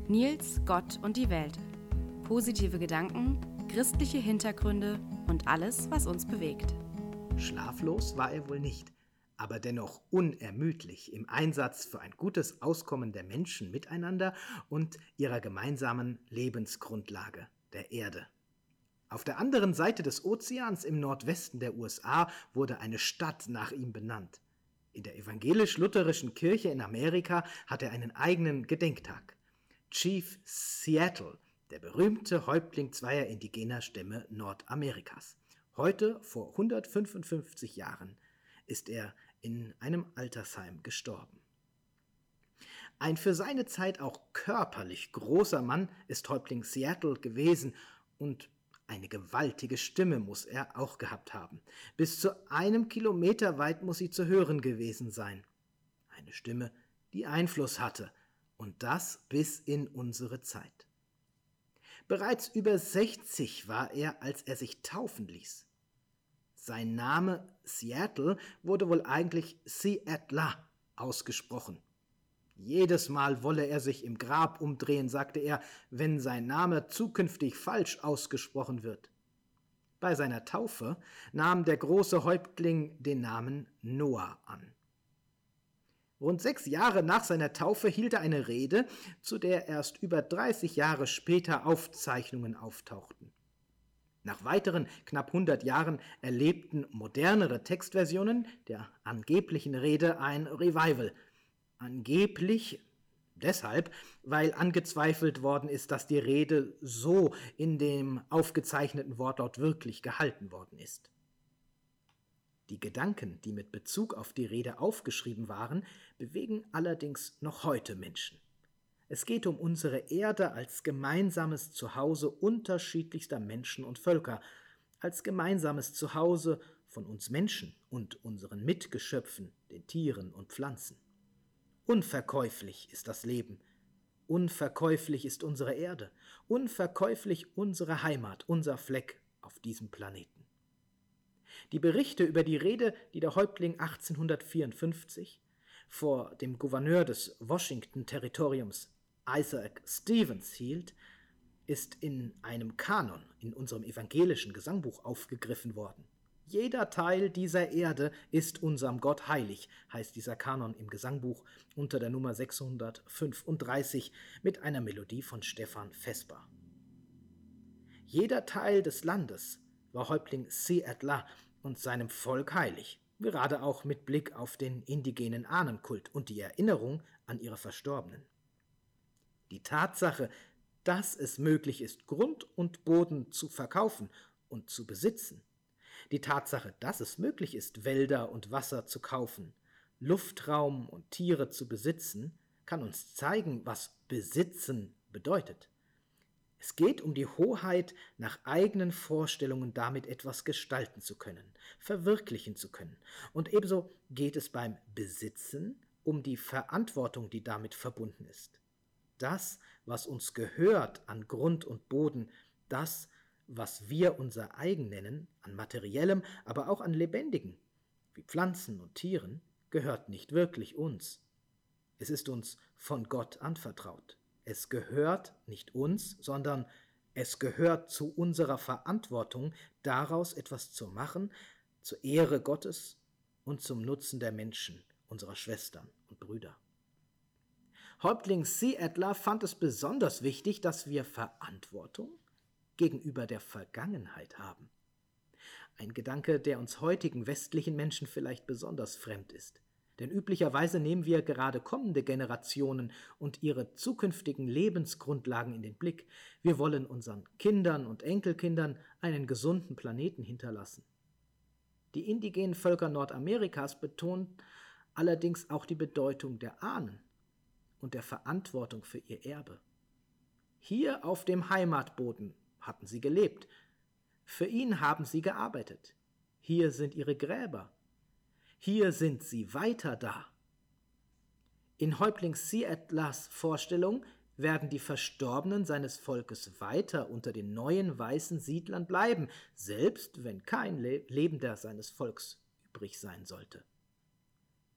Nils, Gott und die Welt. Positive Gedanken, christliche Hintergründe und alles, was uns bewegt. Schlaflos war er wohl nicht, aber dennoch unermüdlich im Einsatz für ein gutes Auskommen der Menschen miteinander und ihrer gemeinsamen Lebensgrundlage, der Erde. Auf der anderen Seite des Ozeans im Nordwesten der USA wurde eine Stadt nach ihm benannt. In der evangelisch-lutherischen Kirche in Amerika hat er einen eigenen Gedenktag. Chief Seattle, der berühmte Häuptling zweier indigener Stämme Nordamerikas. Heute, vor 155 Jahren, ist er in einem Altersheim gestorben. Ein für seine Zeit auch körperlich großer Mann ist Häuptling Seattle gewesen und eine gewaltige Stimme muss er auch gehabt haben. Bis zu 1 Kilometer weit muss sie zu hören gewesen sein. Eine Stimme, die Einfluss hatte, und das bis in unsere Zeit. Bereits über 60 war er, als er sich taufen ließ. Sein Name Seattle wurde wohl eigentlich Seattle ausgesprochen. Jedes Mal wolle er sich im Grab umdrehen, sagte er, wenn sein Name zukünftig falsch ausgesprochen wird. Bei seiner Taufe nahm der große Häuptling den Namen Noah an. Rund 6 Jahre nach seiner Taufe hielt er eine Rede, zu der erst über 30 Jahre später Aufzeichnungen auftauchten. Nach weiteren knapp 100 Jahren erlebten modernere Textversionen der angeblichen Rede ein Revival. Angeblich deshalb, weil angezweifelt worden ist, dass die Rede so in dem aufgezeichneten Wortlaut wirklich gehalten worden ist. Die Gedanken, die mit Bezug auf die Rede aufgeschrieben waren, bewegen allerdings noch heute Menschen. Es geht um unsere Erde als gemeinsames Zuhause unterschiedlichster Menschen und Völker, als gemeinsames Zuhause von uns Menschen und unseren Mitgeschöpfen, den Tieren und Pflanzen. Unverkäuflich ist das Leben, unverkäuflich ist unsere Erde, unverkäuflich unsere Heimat, unser Fleck auf diesem Planeten. Die Berichte über die Rede, die der Häuptling 1854 vor dem Gouverneur des Washington-Territoriums Isaac Stevens hielt, ist in einem Kanon in unserem evangelischen Gesangbuch aufgegriffen worden. Jeder Teil dieser Erde ist unserem Gott heilig, heißt dieser Kanon im Gesangbuch unter der Nummer 635 mit einer Melodie von Stefan Vesper. Jeder Teil des Landes war Häuptling Seattle und seinem Volk heilig, gerade auch mit Blick auf den indigenen Ahnenkult und die Erinnerung an ihre Verstorbenen. Die Tatsache, dass es möglich ist, Grund und Boden zu verkaufen und zu besitzen, die Tatsache, dass es möglich ist, Wälder und Wasser zu kaufen, Luftraum und Tiere zu besitzen, kann uns zeigen, was Besitzen bedeutet. Es geht um die Hoheit, nach eigenen Vorstellungen damit etwas gestalten zu können, verwirklichen zu können. Und ebenso geht es beim Besitzen um die Verantwortung, die damit verbunden ist. Das, was uns gehört an Grund und Boden, das, was wir unser eigen nennen, an materiellem, aber auch an lebendigem, wie Pflanzen und Tieren, gehört nicht wirklich uns. Es ist uns von Gott anvertraut. Es gehört nicht uns, sondern es gehört zu unserer Verantwortung, daraus etwas zu machen, zur Ehre Gottes und zum Nutzen der Menschen, unserer Schwestern und Brüder. Häuptling Seattle fand es besonders wichtig, dass wir Verantwortung gegenüber der Vergangenheit haben. Ein Gedanke, der uns heutigen westlichen Menschen vielleicht besonders fremd ist. Denn üblicherweise nehmen wir gerade kommende Generationen und ihre zukünftigen Lebensgrundlagen in den Blick. Wir wollen unseren Kindern und Enkelkindern einen gesunden Planeten hinterlassen. Die indigenen Völker Nordamerikas betonen allerdings auch die Bedeutung der Ahnen und der Verantwortung für ihr Erbe. Hier auf dem Heimatboden hatten sie gelebt. Für ihn haben sie gearbeitet. Hier sind ihre Gräber. Hier sind sie weiter da. In Häuptling Seattles Vorstellung werden die Verstorbenen seines Volkes weiter unter den neuen weißen Siedlern bleiben, selbst wenn kein Lebender seines Volks übrig sein sollte.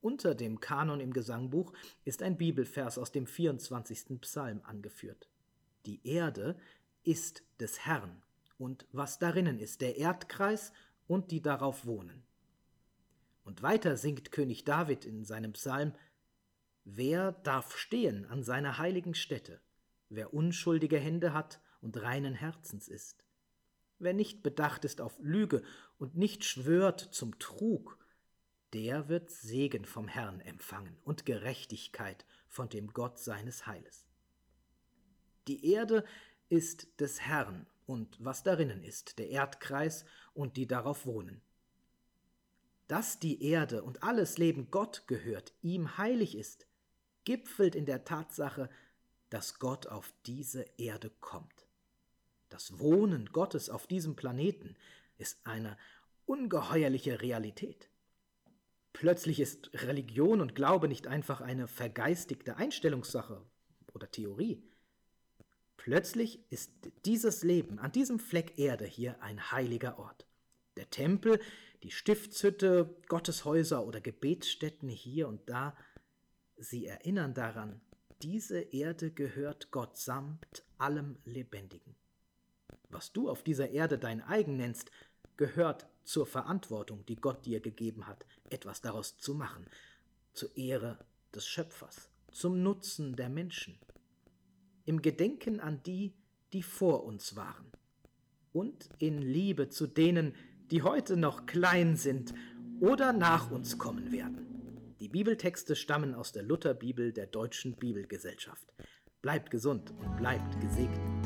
unter dem Kanon im Gesangbuch ist ein Bibelvers aus dem 24. Psalm angeführt. Die Erde ist des Herrn und was darinnen ist, der Erdkreis und die darauf wohnen. Und weiter singt König David in seinem Psalm: Wer darf stehen an seiner heiligen Stätte, wer unschuldige Hände hat und reinen Herzens ist? Wer nicht bedacht ist auf Lüge und nicht schwört zum Trug, der wird Segen vom Herrn empfangen und Gerechtigkeit von dem Gott seines Heiles. Die Erde ist des Herrn und was darinnen ist, der Erdkreis und die darauf wohnen. Dass die Erde und alles Leben Gott gehört, ihm heilig ist, gipfelt in der Tatsache, dass Gott auf diese Erde kommt. Das Wohnen Gottes auf diesem Planeten ist eine ungeheuerliche Realität. Plötzlich ist Religion und Glaube nicht einfach eine vergeistigte Einstellungssache oder Theorie. Plötzlich ist dieses Leben an diesem Fleck Erde hier ein heiliger Ort. Der Tempel, die Stiftshütte, Gotteshäuser oder Gebetsstätten hier und da, sie erinnern daran, diese Erde gehört Gott samt allem Lebendigen. Was du auf dieser Erde dein eigen nennst, gehört zur Verantwortung, die Gott dir gegeben hat, etwas daraus zu machen, zur Ehre des Schöpfers, zum Nutzen der Menschen, im Gedenken an die, die vor uns waren und in Liebe zu denen, die heute noch klein sind oder nach uns kommen werden. Die Bibeltexte stammen aus der Lutherbibel der Deutschen Bibelgesellschaft. Bleibt gesund und bleibt gesegnet.